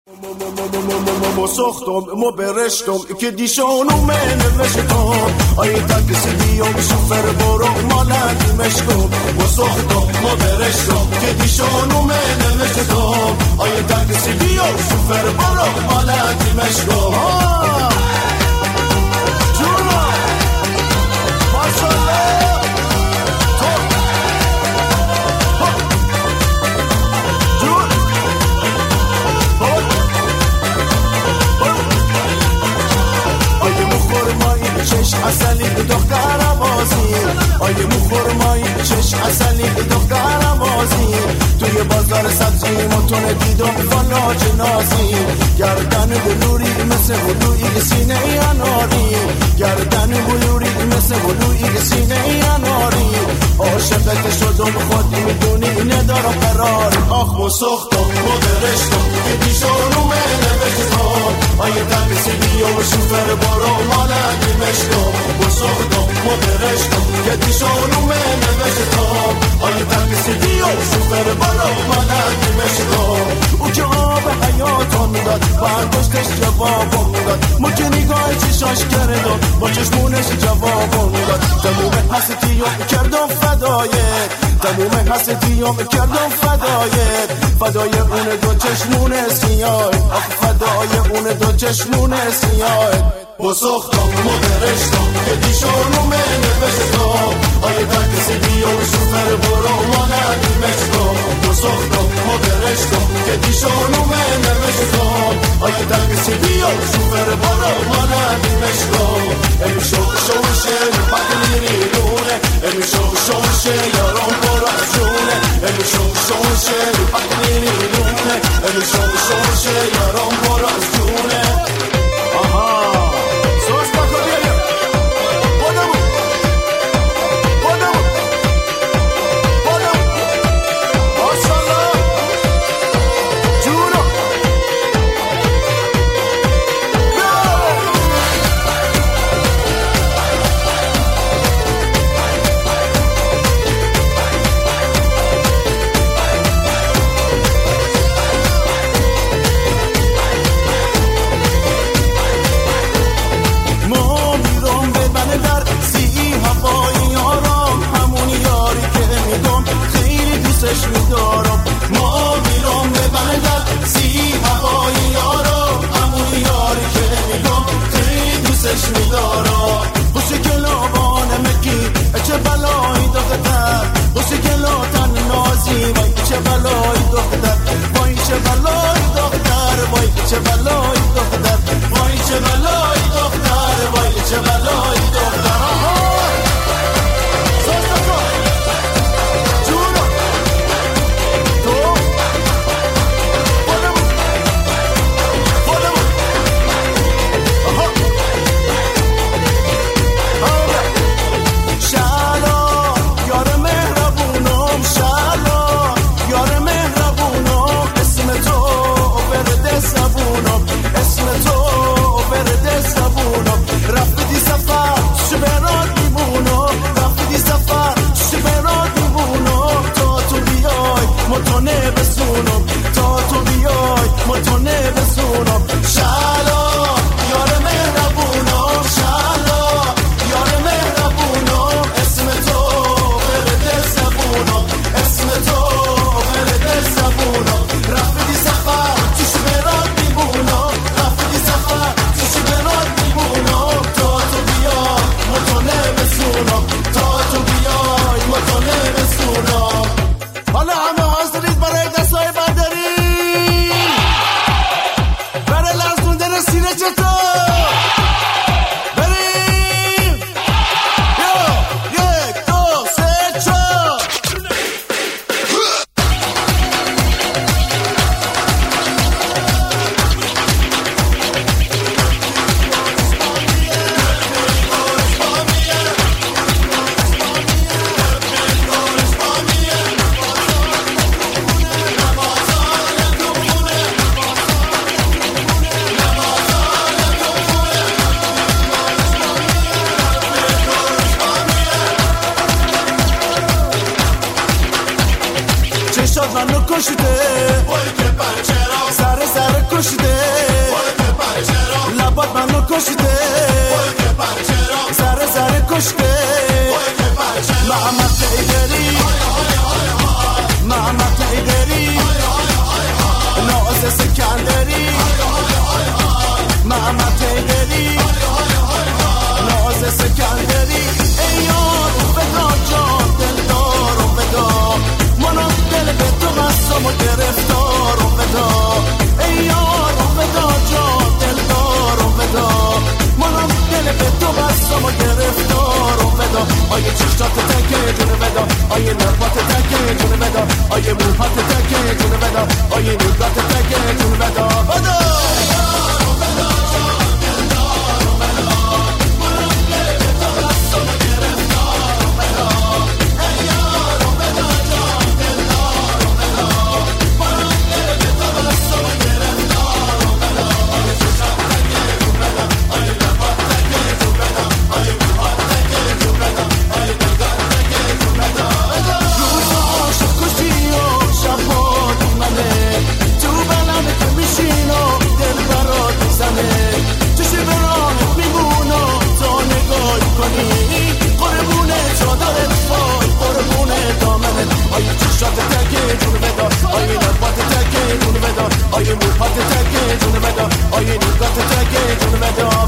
ساختم ما برشتم که دیشانو من نوشتم آیه تاکسی بیام شوفر برو مالکی مشکم ما ساختم ما برشتم که دیشانو من نوشتم آیه تاکسی بیام شوفر برو مالکی مشکم جونا ماشالله چش اصلی دخترم بازی آیه مخورمایی چش اصلی دخترم بازی توی بازار سبزی متون دیدم فلاج نازی گردن بلوری مثل بلوی سینه اناری گردن بلوری مثل بلوی سینه اناری عاشقت شدم خود میدونی ندارم قرار آخ و سختم مدرشتم که دیشانو من نوشتم آیه تاکسی بیام شوفر برو مالکی مشکم و سختم مدرشتم که دیشانو من نوشتم آیه تاکسی بیام شوفر برو مالکی مشکم او که آب حیاتم داد برداشتش جوابم داد ما که نگاه چشاش کردم با چشمونش جوابم داد تموم حسیتیام کردم فدایت تموم حسیتیام کردم فدای اون دو چشمون سیاه آخ فدای اون دو چشمون سیاه با سختم مدرشتم که دیشانو من نوشتم آیه تاکسی بیام شوفر برو مالکی مشکم با سختم مدرشتم که دیشانو من نوشتم آیه تاکسی بیام شوفر برو مالکی مشکم امی شوشه پاکلیری دونه امی شوشه یارم برو از جونه امی شوشه پاکلیری دونه امی شوشه یارم برو از جونه ما میرم به بندر سی هوای یارم همون یاری که میگم خیلی دوستش میدارم بوسی گلابان مکی چه بلایی دختر بوسی گلاتن نازی وای چه بلایی دختر وای چه بلایی دختر وای چه بلایی دختر وای چه بلایی دختر وای چه بلایی دختر منو کشیده سر کشیده کشته زره زره کشته محمد حیدری محمد حیدری ناز سکندری محمد حیدری ناز سکندری ای یار فدا جان دلدار و فدا منم دل به تو بستم و گرفتار و فدا ای یار فدا جان دلدار و فدا منم دل به تو بستم و گرفتار و فدا آیه چشتات تکه جون فدا آیه لبات تکه جون فدا آیه موهات تکه جون فدا آیه نگات تکه جون فدا فدا آیه موهات تکه جون بدا آیه نگات تکه جون بدا